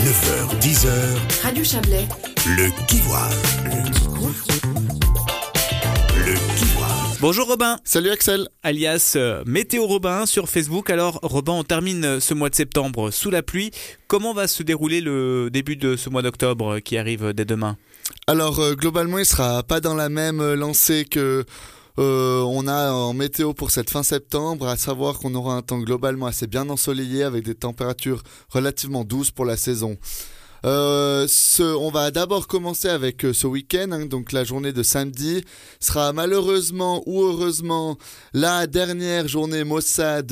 9h-10h, Radio Chablais. le Kivoire. Le Kivoire. Bonjour Robin, Salut Axel. alias Météo Robin sur Facebook. Alors Robin, on termine ce mois de septembre sous la pluie. Comment va se dérouler le début de ce mois d'octobre qui arrive dès demain ? Alors globalement il sera pas dans la même lancée que on a en météo pour cette fin septembre, à savoir qu'on aura un temps globalement assez bien ensoleillé avec des températures relativement douces pour la saison. On va d'abord commencer avec ce week-end, donc la journée de samedi sera malheureusement ou heureusement la dernière journée maussade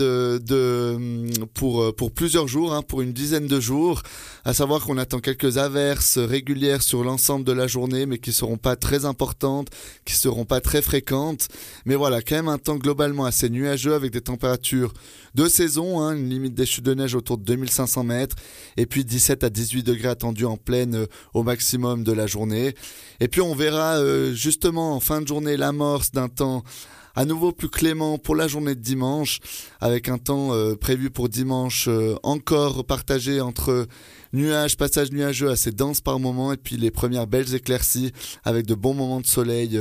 pour plusieurs jours, pour une dizaine de jours. À savoir qu'on attend quelques averses régulières sur l'ensemble de la journée, mais qui seront pas très importantes, qui seront pas très fréquentes. Mais voilà, quand même un temps globalement assez nuageux avec des températures de saison, une limite des chutes de neige autour de 2500 mètres, et puis 17 à 18 degrés attendus en pleine au maximum de la journée. Et puis on verra justement en fin de journée l'amorce d'un temps à nouveau plus clément pour la journée de dimanche, avec un temps prévu pour dimanche encore partagé entre nuages, passages nuageux assez denses par moment, et puis les premières belles éclaircies avec de bons moments de soleil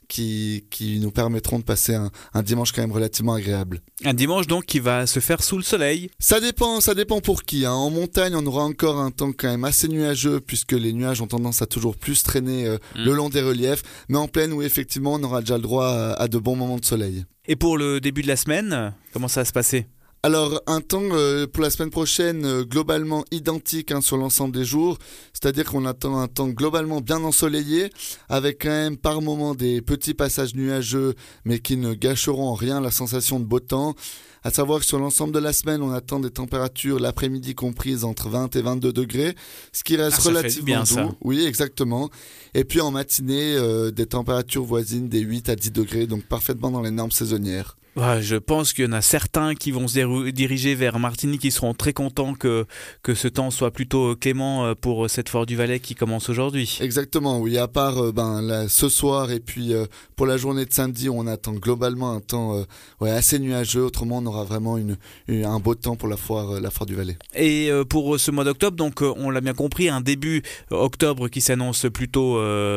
qui nous permettront de passer un dimanche quand même relativement agréable. Un dimanche donc qui va se faire sous le soleil. Ça dépend pour qui. En montagne, on aura encore un temps quand même assez nuageux, puisque les nuages ont tendance à toujours plus traîner le long des reliefs. Mais en plaine, où effectivement, on aura déjà le droit à de bons moments de soleil. Et pour le début de la semaine, comment ça va se passer ? Alors, un temps pour la semaine prochaine globalement identique sur l'ensemble des jours, c'est-à-dire qu'on attend un temps globalement bien ensoleillé, avec quand même par moment des petits passages nuageux, mais qui ne gâcheront en rien la sensation de beau temps. À savoir que sur l'ensemble de la semaine, on attend des températures l'après-midi comprises entre 20 et 22 degrés, ce qui reste relativement bien, doux. ça. Oui, exactement. Et puis en matinée, des températures voisines des 8 à 10 degrés, donc parfaitement dans les normes saisonnières. Ouais, je pense qu'il y en a certains qui vont se diriger vers Martigny, qui seront très contents que ce temps soit plutôt clément pour cette Fort du Valais qui commence aujourd'hui. Exactement, oui, à part ce soir et puis pour la journée de samedi, on attend globalement un temps assez nuageux. Autrement, on aura vraiment un beau temps pour la foire du Valais. Et pour ce mois d'octobre, donc on l'a bien compris, un début octobre qui s'annonce plutôt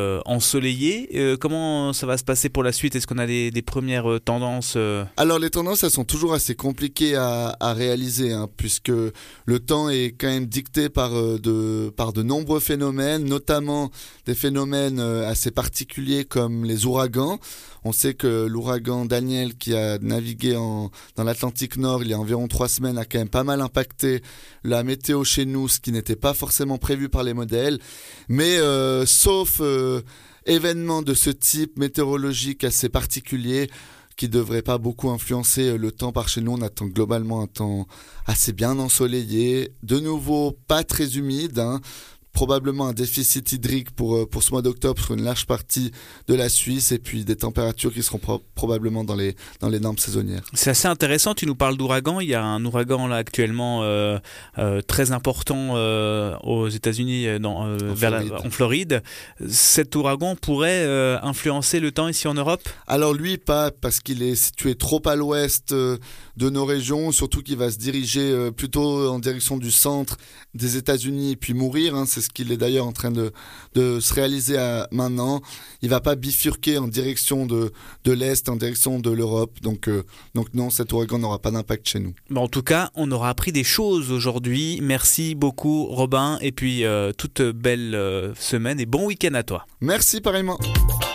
ensoleillé. Comment ça va se passer pour la suite ? Est-ce qu'on a des premières tendances Alors les tendances, elles sont toujours assez compliquées à réaliser, puisque le temps est quand même dicté par de nombreux phénomènes, notamment des phénomènes assez particuliers comme les ouragans. On sait que l'ouragan Daniel, qui a navigué dans l'Atlantique Nord il y a environ 3 semaines, a quand même pas mal impacté la météo chez nous, ce qui n'était pas forcément prévu par les modèles. Mais sauf événements de ce type météorologique assez particulier, qui devrait pas beaucoup influencer le temps par chez nous. On attend globalement un temps assez bien ensoleillé, de nouveau pas très humide, probablement un déficit hydrique pour ce mois d'octobre sur une large partie de la Suisse, et puis des températures qui seront probablement dans les normes saisonnières. C'est assez intéressant, tu nous parles d'ouragan. Il y a un ouragan là actuellement très important aux États-Unis, en Floride. Cet ouragan pourrait influencer le temps ici en Europe ? Alors lui, pas, parce qu'il est situé trop à l'ouest de nos régions, surtout qu'il va se diriger plutôt en direction du centre des États-Unis et puis mourir. C'est ce qu'il est d'ailleurs en train de se réaliser maintenant. Il va pas bifurquer en direction de l'Est, en direction de l'Europe. Donc non, cet ouragan n'aura pas d'impact chez nous. Bon, en tout cas, on aura appris des choses aujourd'hui. Merci beaucoup Robin, et puis toute belle semaine et bon week-end à toi. Merci pareillement.